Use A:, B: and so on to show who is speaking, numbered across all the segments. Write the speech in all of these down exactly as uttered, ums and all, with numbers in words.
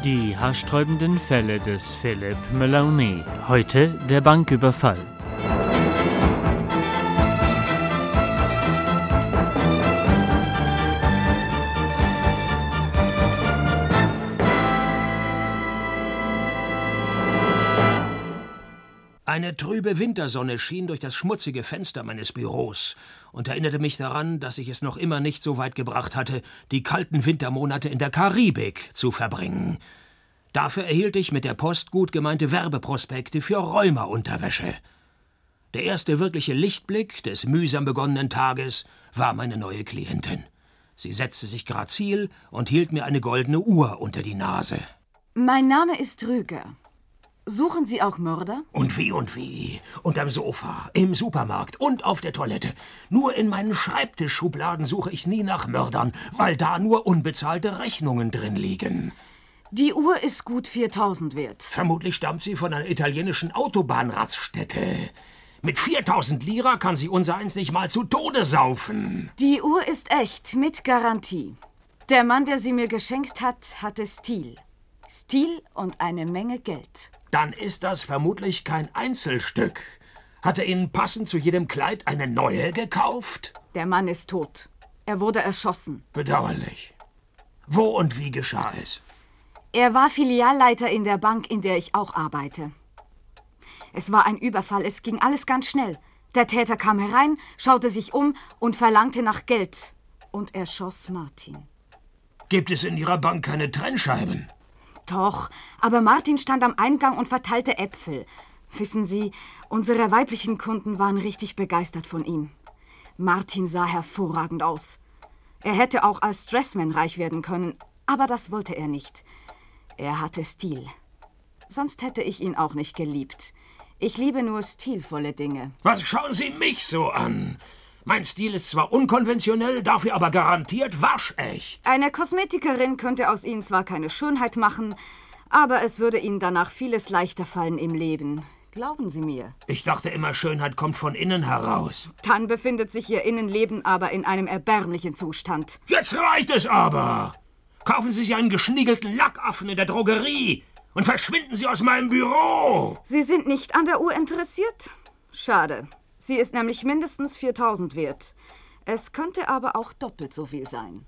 A: Die haarsträubenden Fälle des Philip Maloney. Heute der Banküberfall.
B: Eine trübe Wintersonne schien durch das schmutzige Fenster meines Büros und erinnerte mich daran, dass ich es noch immer nicht so weit gebracht hatte, die kalten Wintermonate in der Karibik zu verbringen. Dafür erhielt ich mit der Post gut gemeinte Werbeprospekte für Rheuma-Unterwäsche. Der erste wirkliche Lichtblick des mühsam begonnenen Tages war meine neue Klientin. Sie setzte sich grazil und hielt mir eine goldene Uhr unter die Nase.
C: Mein Name ist Rüger. Suchen Sie auch Mörder?
B: Und wie und wie. Unterm Sofa, im Supermarkt und auf der Toilette. Nur in meinen Schreibtischschubladen suche ich nie nach Mördern, weil da nur unbezahlte Rechnungen drin liegen.
C: Die Uhr ist gut viertausend wert.
B: Vermutlich stammt sie von einer italienischen Autobahnraststätte. Mit viertausend Lira kann sie unsereins nicht mal zu Tode saufen.
C: Die Uhr ist echt, mit Garantie. Der Mann, der sie mir geschenkt hat, hatte Stil. Stil und eine Menge Geld.
B: Dann ist das vermutlich kein Einzelstück. Hat er Ihnen passend zu jedem Kleid eine neue gekauft?
C: Der Mann ist tot. Er wurde erschossen.
B: Bedauerlich. Wo und wie geschah es?
C: Er war Filialleiter in der Bank, in der ich auch arbeite. Es war ein Überfall, es ging alles ganz schnell. Der Täter kam herein, schaute sich um und verlangte nach Geld. Und erschoss Martin.
B: Gibt es in Ihrer Bank keine Trennscheiben?
C: Doch, aber Martin stand am Eingang und verteilte Äpfel. Wissen Sie, unsere weiblichen Kunden waren richtig begeistert von ihm. Martin sah hervorragend aus. Er hätte auch als Dressman reich werden können, aber das wollte er nicht. Er hatte Stil. Sonst hätte ich ihn auch nicht geliebt. Ich liebe nur stilvolle Dinge.
B: Was schauen Sie mich so an? Mein Stil ist zwar unkonventionell, dafür aber garantiert waschecht.
C: Eine Kosmetikerin könnte aus Ihnen zwar keine Schönheit machen, aber es würde Ihnen danach vieles leichter fallen im Leben. Glauben Sie mir.
B: Ich dachte immer, Schönheit kommt von innen heraus.
C: Dann befindet sich Ihr Innenleben aber in einem erbärmlichen Zustand.
B: Jetzt reicht es aber! Kaufen Sie sich einen geschniegelten Lackaffen in der Drogerie und verschwinden Sie aus meinem Büro!
C: Sie sind nicht an der Uhr interessiert? Schade. Sie ist nämlich mindestens viertausend wert. Es könnte aber auch doppelt so viel sein.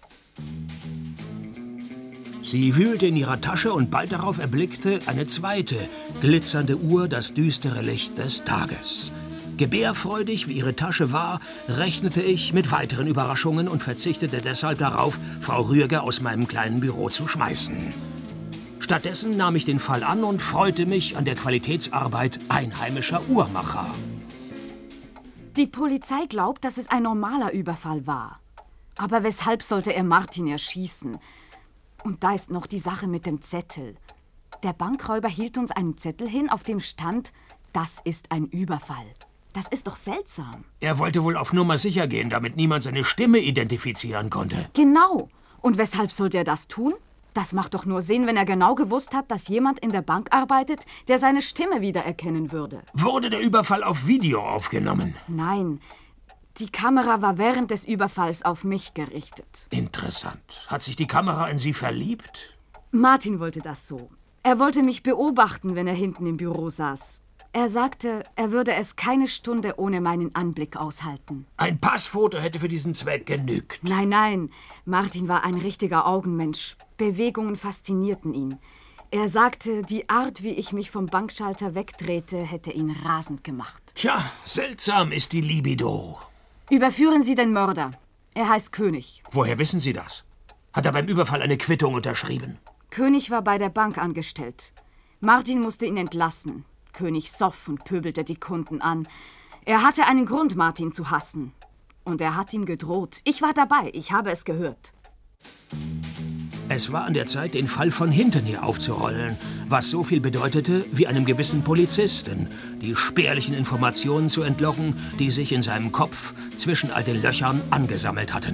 B: Sie wühlte in ihrer Tasche und bald darauf erblickte eine zweite, glitzernde Uhr das düstere Licht des Tages. Gebärfreudig, wie ihre Tasche war, rechnete ich mit weiteren Überraschungen und verzichtete deshalb darauf, Frau Rüger aus meinem kleinen Büro zu schmeißen. Stattdessen nahm ich den Fall an und freute mich an der Qualitätsarbeit einheimischer Uhrmacher.
C: Die Polizei glaubt, dass es ein normaler Überfall war. Aber weshalb sollte er Martin erschießen? Und da ist noch die Sache mit dem Zettel. Der Bankräuber hielt uns einen Zettel hin, auf dem stand, das ist ein Überfall. Das ist doch seltsam.
B: Er wollte wohl auf Nummer sicher gehen, damit niemand seine Stimme identifizieren konnte.
C: Genau. Und weshalb sollte er das tun? Das macht doch nur Sinn, wenn er genau gewusst hat, dass jemand in der Bank arbeitet, der seine Stimme wiedererkennen würde.
B: Wurde der Überfall auf Video aufgenommen?
C: Nein, die Kamera war während des Überfalls auf mich gerichtet.
B: Interessant. Hat sich die Kamera in Sie verliebt?
C: Martin wollte das so. Er wollte mich beobachten, wenn er hinten im Büro saß. Er sagte, er würde es keine Stunde ohne meinen Anblick aushalten.
B: Ein Passfoto hätte für diesen Zweck genügt.
C: Nein, nein. Martin war ein richtiger Augenmensch. Bewegungen faszinierten ihn. Er sagte, die Art, wie ich mich vom Bankschalter wegdrehte, hätte ihn rasend gemacht.
B: Tja, seltsam ist die Libido.
C: Überführen Sie den Mörder. Er heißt König.
B: Woher wissen Sie das? Hat er beim Überfall eine Quittung unterschrieben?
C: König war bei der Bank angestellt. Martin musste ihn entlassen. König soff und pöbelte die Kunden an. Er hatte einen Grund, Martin zu hassen. Und er hat ihm gedroht. Ich war dabei, ich habe es gehört.
B: Es war an der Zeit, den Fall von hinten her aufzurollen, was so viel bedeutete, wie einem gewissen Polizisten die spärlichen Informationen zu entlocken, die sich in seinem Kopf zwischen all den Löchern angesammelt hatten.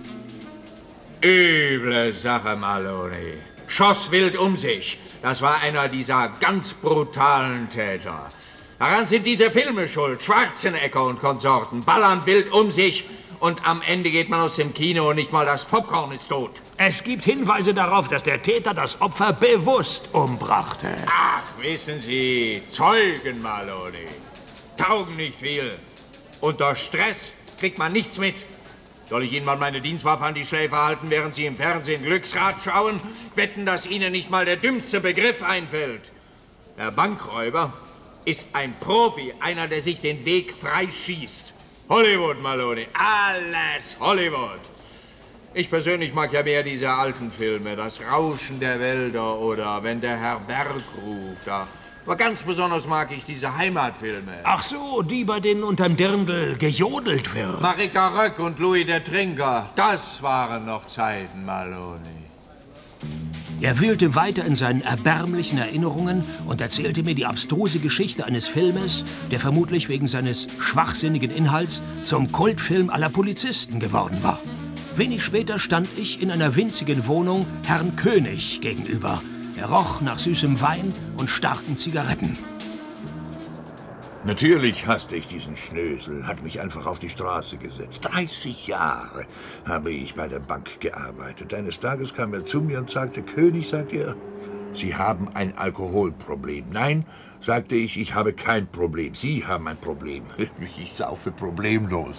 D: Üble Sache, Maloney. Schoss wild um sich. Das war einer dieser ganz brutalen Täter. Daran sind diese Filme schuld. Schwarzenegger und Konsorten ballern wild um sich Und am Ende geht man aus dem Kino und nicht mal das Popcorn ist tot.
B: Es gibt Hinweise darauf, dass der Täter das Opfer bewusst umbrachte.
D: Ach, wissen Sie, Zeugen, Maloney, taugen nicht viel. Unter Stress kriegt man nichts mit. Soll ich Ihnen mal meine Dienstwaffe an die Schläfe halten, während Sie im Fernsehen Glücksrad schauen? Wetten, dass Ihnen nicht mal der dümmste Begriff einfällt. Der Bankräuber ist ein Profi, einer, der sich den Weg frei schießt. Hollywood, Maloney, alles Hollywood. Ich persönlich mag ja mehr diese alten Filme, das Rauschen der Wälder oder Wenn der Herr Berg ruft. Aber ganz besonders mag ich diese Heimatfilme.
B: Ach so, die, bei denen unterm Dirndl gejodelt wird.
D: Marika Röck und Louis der Trinker, das waren noch Zeiten, Maloney.
B: Er wühlte weiter in seinen erbärmlichen Erinnerungen und erzählte mir die abstruse Geschichte eines Filmes, der vermutlich wegen seines schwachsinnigen Inhalts zum Kultfilm aller Polizisten geworden war. Wenig später stand ich in einer winzigen Wohnung Herrn König gegenüber. Er roch nach süßem Wein und starken Zigaretten.
E: Natürlich hasste ich diesen Schnösel, hat mich einfach auf die Straße gesetzt. dreißig Jahre habe ich bei der Bank gearbeitet. Eines Tages kam er zu mir und sagte, König, sagt er, Sie haben ein Alkoholproblem. Nein, sagte ich, ich habe kein Problem. Sie haben ein Problem. Ich saufe problemlos.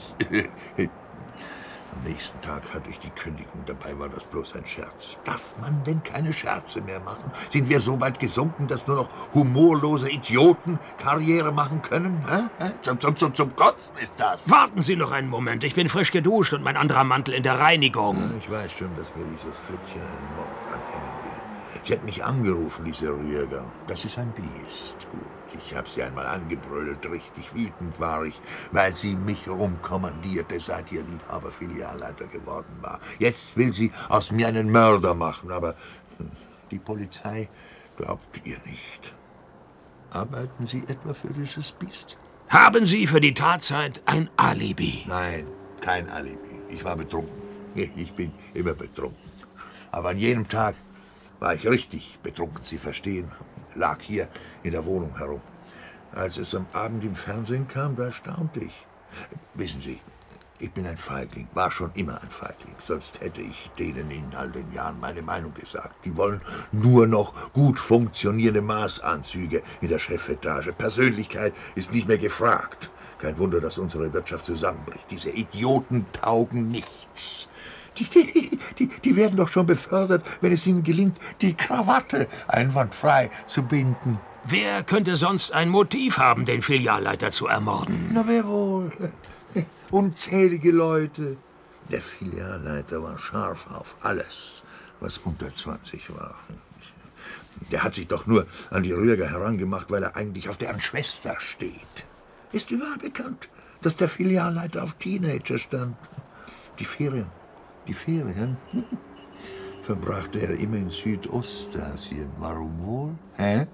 E: Am nächsten Tag hatte ich die Kündigung, dabei war das bloß ein Scherz. Darf man denn keine Scherze mehr machen? Sind wir so weit gesunken, dass nur noch humorlose Idioten Karriere machen können? Hä? Zum, zum, zum, zum Kotzen ist das.
B: Warten Sie noch einen Moment, ich bin frisch geduscht und mein anderer Mantel in der Reinigung.
E: Ja, ich weiß schon, dass mir dieses Flittchen einen Mord anhängen will. Sie hat mich angerufen, diese Rührger. Das ist ein Biest. Gut. Ich habe sie einmal angebrüllt, richtig wütend war ich, weil sie mich rumkommandierte, seit ihr Liebhaber Filialleiter geworden war. Jetzt will sie aus mir einen Mörder machen, aber die Polizei glaubt ihr nicht. Arbeiten Sie etwa für dieses Biest?
B: Haben Sie für die Tatzeit ein Alibi?
E: Nein, kein Alibi. Ich war betrunken. Ich bin immer betrunken. Aber an jenem Tag war ich richtig betrunken, Sie verstehen. Lag hier in der Wohnung herum. Als es am Abend im Fernsehen kam, da staunte ich. Wissen Sie, ich bin ein Feigling, war schon immer ein Feigling. Sonst hätte ich denen in all den Jahren meine Meinung gesagt. Die wollen nur noch gut funktionierende Maßanzüge in der Chefetage. Persönlichkeit ist nicht mehr gefragt. Kein Wunder, dass unsere Wirtschaft zusammenbricht. Diese Idioten taugen nichts. Die, die, die, die werden doch schon befördert, wenn es ihnen gelingt, die Krawatte einwandfrei zu binden.
B: Wer könnte sonst ein Motiv haben, den Filialleiter zu ermorden?
E: Na, wer wohl? Unzählige Leute. Der Filialleiter war scharf auf alles, was unter zwanzig war. Der hat sich doch nur an die Rührger herangemacht, weil er eigentlich auf deren Schwester steht. Ist überall bekannt, dass der Filialleiter auf Teenager stand. Die Ferien. Die Ferien verbrachte er immer in Südostasien. Warum wohl? Hä?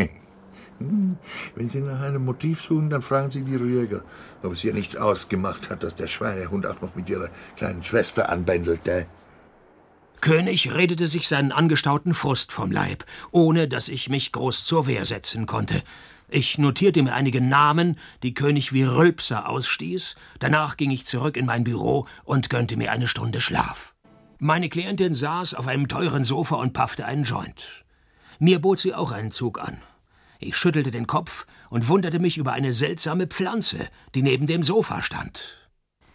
E: Wenn Sie nach einem Motiv suchen, dann fragen Sie die Rührger, ob es ihr nichts ausgemacht hat, dass der Schweinehund auch noch mit ihrer kleinen Schwester anbändelte.
B: König redete sich seinen angestauten Frust vom Leib, ohne dass ich mich groß zur Wehr setzen konnte. Ich notierte mir einige Namen, die König wie Rülpser ausstieß. Danach ging ich zurück in mein Büro und gönnte mir eine Stunde Schlaf. Meine Klientin saß auf einem teuren Sofa und paffte einen Joint. Mir bot sie auch einen Zug an. Ich schüttelte den Kopf und wunderte mich über eine seltsame Pflanze, die neben dem Sofa stand.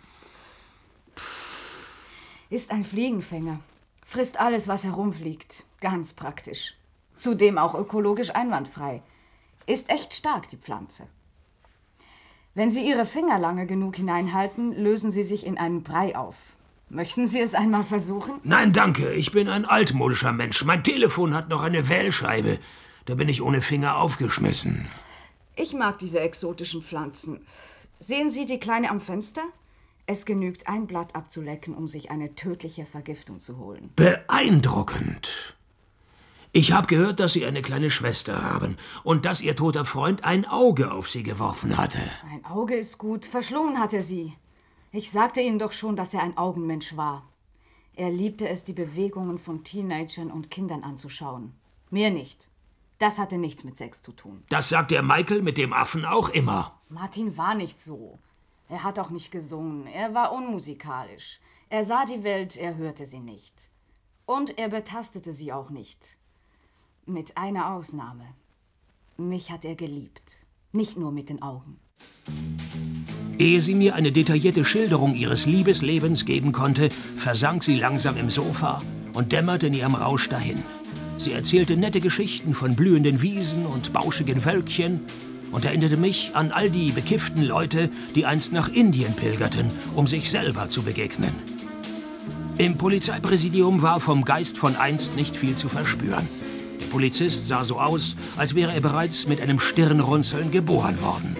C: Ist ein Fliegenfänger. Frisst alles, was herumfliegt. Ganz praktisch. Zudem auch ökologisch einwandfrei. Ist echt stark, die Pflanze. Wenn Sie Ihre Finger lange genug hineinhalten, lösen sie sich in einen Brei auf. Möchten Sie es einmal versuchen?
B: Nein, danke. Ich bin ein altmodischer Mensch. Mein Telefon hat noch eine Wählscheibe. Da bin ich ohne Finger aufgeschmissen.
C: Ich mag diese exotischen Pflanzen. Sehen Sie die Kleine am Fenster? Es genügt, ein Blatt abzulecken, um sich eine tödliche Vergiftung zu holen.
B: Beeindruckend. Ich habe gehört, dass Sie eine kleine Schwester haben und dass Ihr toter Freund ein Auge auf Sie geworfen hatte.
C: Ein Auge ist gut. Verschlungen hat er sie. Ich sagte Ihnen doch schon, dass er ein Augenmensch war. Er liebte es, die Bewegungen von Teenagern und Kindern anzuschauen. Mir nicht. Das hatte nichts mit Sex zu tun.
B: Das sagt der Michael mit dem Affen auch immer.
C: Martin war nicht so. Er hat auch nicht gesungen. Er war unmusikalisch. Er sah die Welt, er hörte sie nicht. Und er betastete sie auch nicht. Mit einer Ausnahme. Mich hat er geliebt. Nicht nur mit den Augen.
B: Ehe sie mir eine detaillierte Schilderung ihres Liebeslebens geben konnte, versank sie langsam im Sofa und dämmerte in ihrem Rausch dahin. Sie erzählte nette Geschichten von blühenden Wiesen und bauschigen Wölkchen und erinnerte mich an all die bekifften Leute, die einst nach Indien pilgerten, um sich selber zu begegnen. Im Polizeipräsidium war vom Geist von einst nicht viel zu verspüren. Der Polizist sah so aus, als wäre er bereits mit einem Stirnrunzeln geboren worden.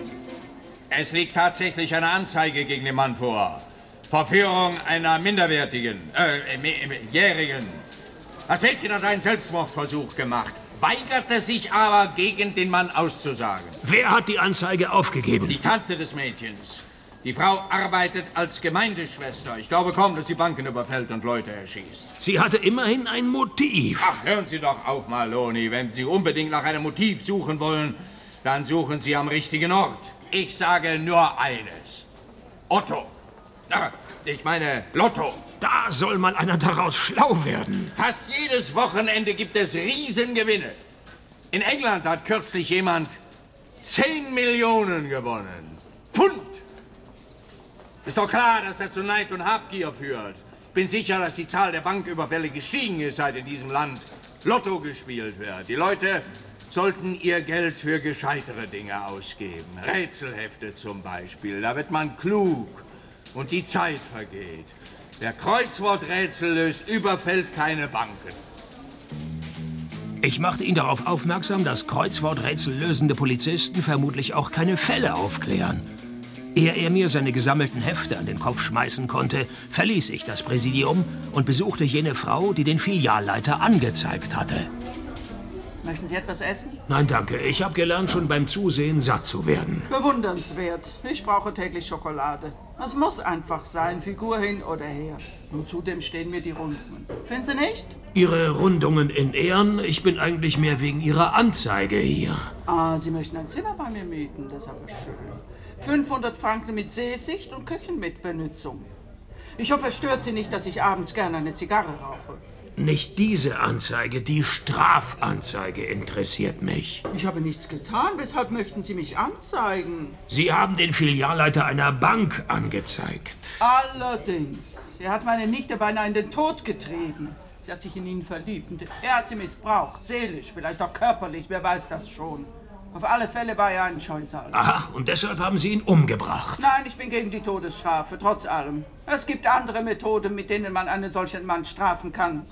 D: Es liegt tatsächlich eine Anzeige gegen den Mann vor. Verführung einer minderwertigen, äh, Jährigen. Das Mädchen hat einen Selbstmordversuch gemacht, weigerte sich aber, gegen den Mann auszusagen.
B: Wer hat die Anzeige aufgegeben?
D: Die Tante des Mädchens. Die Frau arbeitet als Gemeindeschwester. Ich glaube kaum, dass sie Banken überfällt und Leute erschießt.
B: Sie hatte immerhin ein Motiv.
D: Ach, hören Sie doch auf, Maloney. Wenn Sie unbedingt nach einem Motiv suchen wollen, dann suchen Sie am richtigen Ort. Ich sage nur eines. Otto. Ich meine Lotto.
B: Da soll mal einer daraus schlau werden.
D: Fast jedes Wochenende gibt es Riesengewinne. In England hat kürzlich jemand zehn Millionen gewonnen. Pfund. Ist doch klar, dass das zu Neid und Habgier führt. Ich bin sicher, dass die Zahl der Banküberfälle gestiegen ist, seit in diesem Land Lotto gespielt wird. Die Leute sollten ihr Geld für gescheitere Dinge ausgeben. Rätselhefte zum Beispiel. Da wird man klug und die Zeit vergeht. Wer Kreuzworträtsel löst, überfällt keine Banken.
B: Ich machte ihn darauf aufmerksam, dass Kreuzworträtsel lösende Polizisten vermutlich auch keine Fälle aufklären. Ehe er mir seine gesammelten Hefte an den Kopf schmeißen konnte, verließ ich das Präsidium und besuchte jene Frau, die den Filialleiter angezeigt hatte.
F: Möchten Sie etwas essen?
B: Nein, danke. Ich habe gelernt, schon beim Zusehen satt zu werden.
F: Bewundernswert. Ich brauche täglich Schokolade. Es muss einfach sein, Figur hin oder her. Und zudem stehen mir die Rundungen. Finden Sie nicht?
B: Ihre Rundungen in Ehren? Ich bin eigentlich mehr wegen Ihrer Anzeige hier.
F: Ah, Sie möchten ein Zimmer bei mir mieten? Das ist aber schön. fünfhundert Franken mit Seesicht und Küchenmitbenutzung. Ich hoffe, es stört Sie nicht, dass ich abends gerne eine Zigarre rauche.
B: Nicht diese Anzeige, die Strafanzeige interessiert mich.
F: Ich habe nichts getan. Weshalb möchten Sie mich anzeigen?
B: Sie haben den Filialleiter einer Bank angezeigt.
F: Allerdings. Er hat meine Nichte beinahe in den Tod getrieben. Sie hat sich in ihn verliebt und er hat sie missbraucht. Seelisch, vielleicht auch körperlich, wer weiß das schon. Auf alle Fälle war er ein Scheusal.
B: Aha, und deshalb haben Sie ihn umgebracht?
F: Nein, ich bin gegen die Todesstrafe, trotz allem. Es gibt andere Methoden, mit denen man einen solchen Mann strafen kann.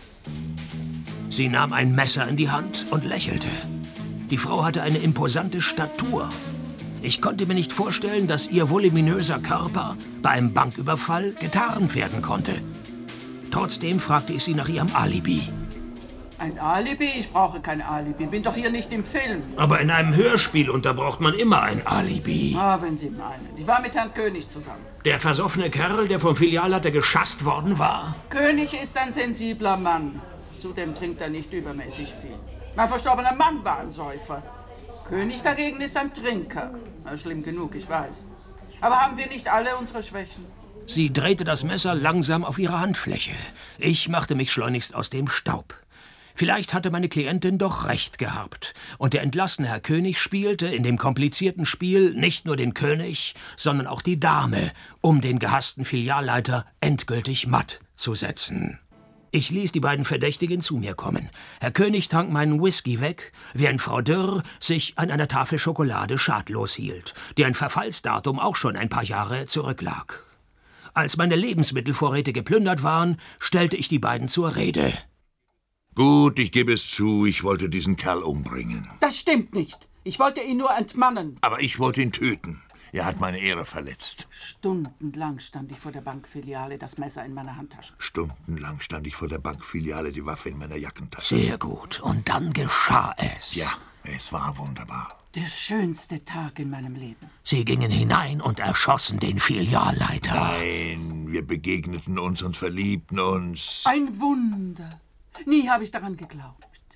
B: Sie nahm ein Messer in die Hand und lächelte. Die Frau hatte eine imposante Statur. Ich konnte mir nicht vorstellen, dass ihr voluminöser Körper bei einem Banküberfall getarnt werden konnte. Trotzdem fragte ich sie nach ihrem Alibi.
F: Ein Alibi? Ich brauche kein Alibi. Bin doch hier nicht im Film.
B: Aber in einem Hörspiel, und da braucht man immer ein Alibi.
F: Ah, wenn Sie meinen. Ich war mit Herrn König zusammen.
B: Der versoffene Kerl, der vom Filialleiter geschasst worden war?
F: König ist ein sensibler Mann. Zudem trinkt er nicht übermäßig viel. Mein verstorbener Mann war ein Säufer. König dagegen ist ein Trinker. Na, schlimm genug, ich weiß. Aber haben wir nicht alle unsere Schwächen?
B: Sie drehte das Messer langsam auf ihre Handfläche. Ich machte mich schleunigst aus dem Staub. Vielleicht hatte meine Klientin doch recht gehabt. Und der entlassene Herr König spielte in dem komplizierten Spiel nicht nur den König, sondern auch die Dame, um den gehassten Filialleiter endgültig matt zu setzen. Ich ließ die beiden Verdächtigen zu mir kommen. Herr König trank meinen Whisky weg, während Frau Dürr sich an einer Tafel Schokolade schadlos hielt, deren Verfallsdatum auch schon ein paar Jahre zurücklag. Als meine Lebensmittelvorräte geplündert waren, stellte ich die beiden zur Rede.
E: Gut, ich gebe es zu, ich wollte diesen Kerl umbringen.
F: Das stimmt nicht. Ich wollte ihn nur entmannen.
E: Aber ich wollte ihn töten. Er hat meine Ehre verletzt.
F: Stundenlang stand ich vor der Bankfiliale, das Messer in meiner Handtasche.
E: Stundenlang stand ich vor der Bankfiliale, die Waffe in meiner Jackentasche.
B: Sehr gut. Und dann geschah es.
E: Ja, es war wunderbar.
F: Der schönste Tag in meinem Leben.
B: Sie gingen hinein und erschossen den Filialleiter.
E: Nein, wir begegneten uns und verliebten uns.
F: Ein Wunder. Nie habe ich daran geglaubt.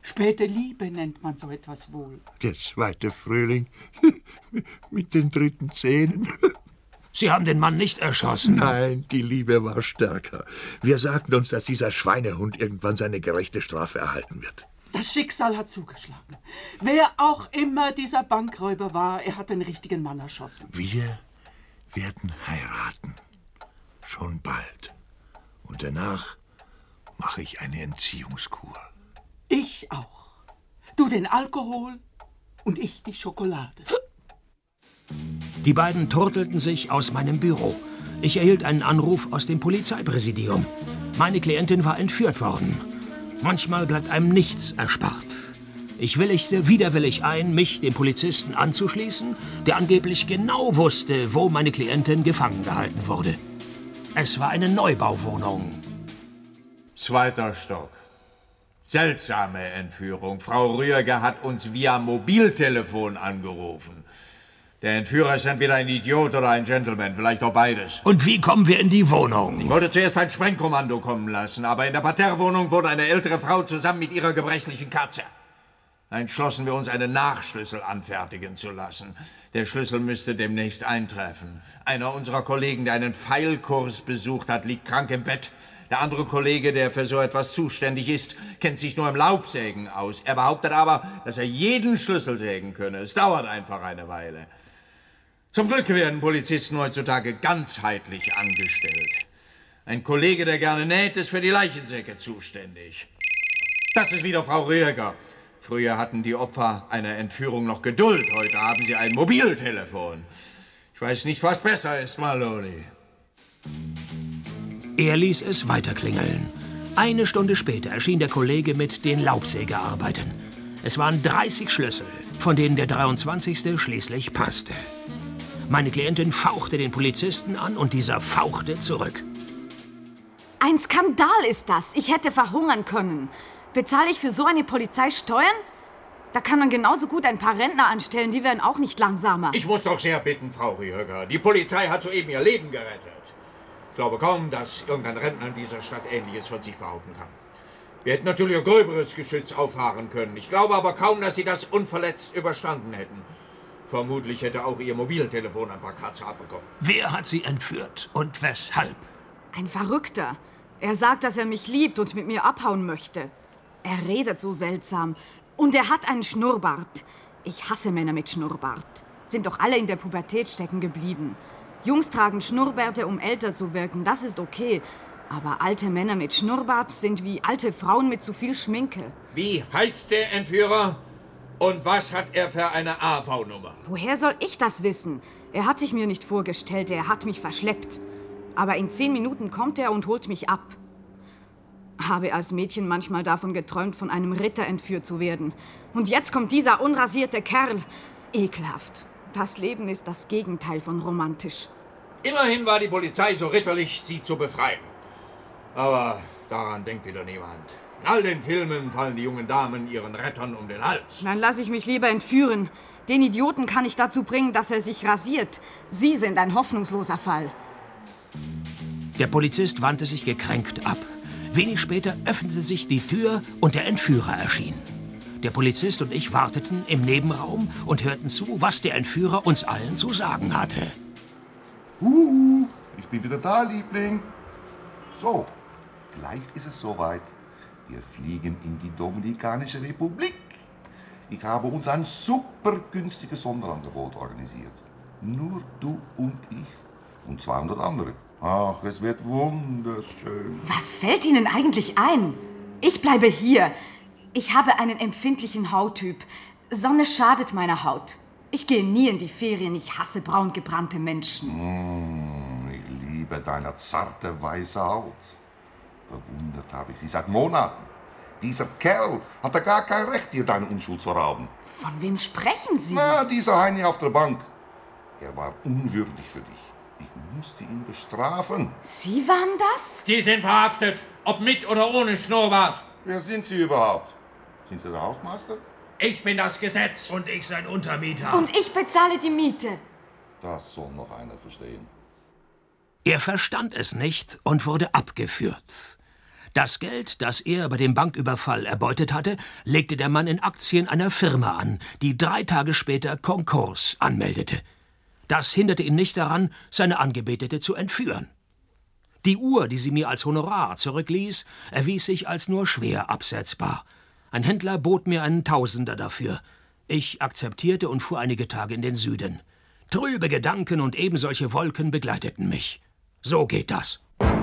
F: Späte Liebe nennt man so etwas wohl.
E: Der zweite Frühling mit den dritten Zähnen.
B: Sie haben den Mann nicht erschossen?
E: Nein, die Liebe war stärker. Wir sagten uns, dass dieser Schweinehund irgendwann seine gerechte Strafe erhalten wird.
F: Das Schicksal hat zugeschlagen. Wer auch immer dieser Bankräuber war, er hat den richtigen Mann erschossen.
E: Wir werden heiraten. Schon bald. Und danach mache ich eine Entziehungskur.
F: Ich auch. Du den Alkohol und ich die Schokolade.
B: Die beiden turtelten sich aus meinem Büro. Ich erhielt einen Anruf aus dem Polizeipräsidium. Meine Klientin war entführt worden. Manchmal bleibt einem nichts erspart. Ich willigte widerwillig ein, mich dem Polizisten anzuschließen, der angeblich genau wusste, wo meine Klientin gefangen gehalten wurde. Es war eine Neubauwohnung.
D: Zweiter Stock. Seltsame Entführung. Frau Rührger hat uns via Mobiltelefon angerufen. Der Entführer ist entweder ein Idiot oder ein Gentleman, vielleicht auch beides.
B: Und wie kommen wir in die Wohnung?
D: Ich wollte zuerst ein Sprengkommando kommen lassen, aber in der Parterrewohnung wurde eine ältere Frau zusammen mit ihrer gebrechlichen Katze. Da entschlossen wir uns, einen Nachschlüssel anfertigen zu lassen. Der Schlüssel müsste demnächst eintreffen. Einer unserer Kollegen, der einen Pfeilkurs besucht hat, liegt krank im Bett. Der andere Kollege, der für so etwas zuständig ist, kennt sich nur im Laubsägen aus. Er behauptet aber, dass er jeden Schlüssel sägen könne. Es dauert einfach eine Weile. Zum Glück werden Polizisten heutzutage ganzheitlich angestellt. Ein Kollege, der gerne näht, ist für die Leichensäcke zuständig. Das ist wieder Frau Rührger. Früher hatten die Opfer einer Entführung noch Geduld. Heute haben sie ein Mobiltelefon. Ich weiß nicht, was besser ist, Maloney.
B: Er ließ es weiterklingeln. Eine Stunde später erschien der Kollege mit den Laubsägearbeiten. Es waren dreißig Schlüssel, von denen der dreiundzwanzigste schließlich passte. Meine Klientin fauchte den Polizisten an und dieser fauchte zurück.
C: Ein Skandal ist das. Ich hätte verhungern können. Bezahle ich für so eine Polizei Steuern? Da kann man genauso gut ein paar Rentner anstellen, die werden auch nicht langsamer.
D: Ich muss doch sehr bitten, Frau Rührger. Die Polizei hat soeben ihr Leben gerettet. Ich glaube kaum, dass irgendein Rentner in dieser Stadt Ähnliches von sich behaupten kann. Wir hätten natürlich ein gröberes Geschütz auffahren können. Ich glaube aber kaum, dass Sie das unverletzt überstanden hätten. Vermutlich hätte auch Ihr Mobiltelefon ein paar Kratzer abbekommen.
B: Wer hat Sie entführt und weshalb?
C: Ein Verrückter. Er sagt, dass er mich liebt und mit mir abhauen möchte. Er redet so seltsam. Und er hat einen Schnurrbart. Ich hasse Männer mit Schnurrbart. Sind doch alle in der Pubertät stecken geblieben. Jungs tragen Schnurrbärte, um älter zu wirken, das ist okay. Aber alte Männer mit Schnurrbart sind wie alte Frauen mit zu viel Schminke.
D: Wie heißt der Entführer? Und was hat er für eine A V-Nummer?
C: Woher soll ich das wissen? Er hat sich mir nicht vorgestellt, er hat mich verschleppt. Aber in zehn Minuten kommt er und holt mich ab. Habe als Mädchen manchmal davon geträumt, von einem Ritter entführt zu werden. Und jetzt kommt dieser unrasierte Kerl. Ekelhaft. Das Leben ist das Gegenteil von romantisch.
D: Immerhin war die Polizei so ritterlich, Sie zu befreien. Aber daran denkt wieder niemand. In all den Filmen fallen die jungen Damen ihren Rettern um den Hals.
C: Dann lasse ich mich lieber entführen. Den Idioten kann ich dazu bringen, dass er sich rasiert. Sie sind ein hoffnungsloser Fall.
B: Der Polizist wandte sich gekränkt ab. Wenig später öffnete sich die Tür und der Entführer erschien. Der Polizist und ich warteten im Nebenraum und hörten zu, was der Entführer uns allen zu sagen hatte.
G: Huhu, ich bin wieder da, Liebling. So, gleich ist es soweit. Wir fliegen in die Dominikanische Republik. Ich habe uns ein super günstiges Sonderangebot organisiert. Nur du und ich und zweihundert andere. Ach, es wird wunderschön.
C: Was fällt Ihnen eigentlich ein? Ich bleibe hier. Ich habe einen empfindlichen Hauttyp. Sonne schadet meiner Haut. Ich gehe nie in die Ferien. Ich hasse braun gebrannte Menschen.
G: Mm, ich liebe deine zarte, weiße Haut. Bewundert habe ich sie seit Monaten. Dieser Kerl hatte gar kein Recht, dir deine Unschuld zu rauben.
C: Von wem sprechen Sie?
G: Na, dieser Heini auf der Bank. Er war unwürdig für dich. Ich musste ihn bestrafen.
C: Sie waren das?
D: Sie sind verhaftet, ob mit oder ohne Schnurrbart.
G: Wer sind Sie überhaupt? Sind Sie der Hausmeister?
D: Ich bin das Gesetz.
B: Und ich sein Untermieter.
C: Und ich bezahle die Miete.
G: Das soll noch einer verstehen.
B: Er verstand es nicht und wurde abgeführt. Das Geld, das er bei dem Banküberfall erbeutet hatte, legte der Mann in Aktien einer Firma an, die drei Tage später Konkurs anmeldete. Das hinderte ihn nicht daran, seine Angebetete zu entführen. Die Uhr, die sie mir als Honorar zurückließ, erwies sich als nur schwer absetzbar. Ein Händler bot mir einen Tausender dafür. Ich akzeptierte und fuhr einige Tage in den Süden. Trübe Gedanken und ebensolche Wolken begleiteten mich. So geht das.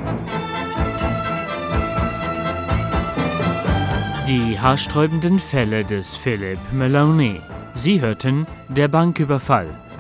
A: Die haarsträubenden Fälle des Philip Maloney. Sie hörten Der Banküberfall